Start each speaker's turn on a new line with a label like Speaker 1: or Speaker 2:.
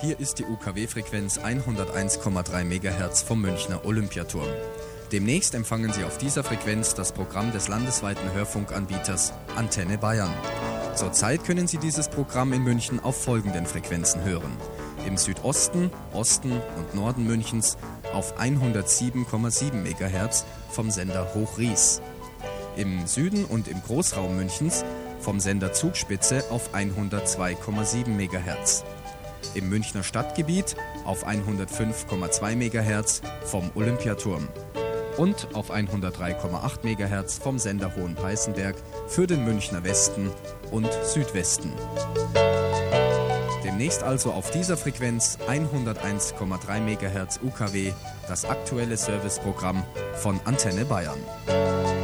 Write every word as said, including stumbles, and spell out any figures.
Speaker 1: Hier ist die U K W-Frequenz hunderteins Komma drei Megahertz vom Münchner Olympiaturm. Demnächst empfangen Sie auf dieser Frequenz das Programm des landesweiten Hörfunkanbieters Antenne Bayern. Zurzeit können Sie dieses Programm in München auf folgenden Frequenzen hören. Im Südosten, Osten und Norden Münchens auf hundertsieben Komma sieben Megahertz vom Sender Hochries. Im Süden und im Großraum Münchens vom Sender Zugspitze auf hundertzwei Komma sieben Megahertz. Im Münchner Stadtgebiet auf hundertfünf Komma zwei Megahertz vom Olympiaturm und auf hundertdrei Komma acht Megahertz vom Sender Hohenpeißenberg für den Münchner Westen und Südwesten. Demnächst also auf dieser Frequenz hunderteins Komma drei Megahertz U K W das aktuelle Serviceprogramm von Antenne Bayern.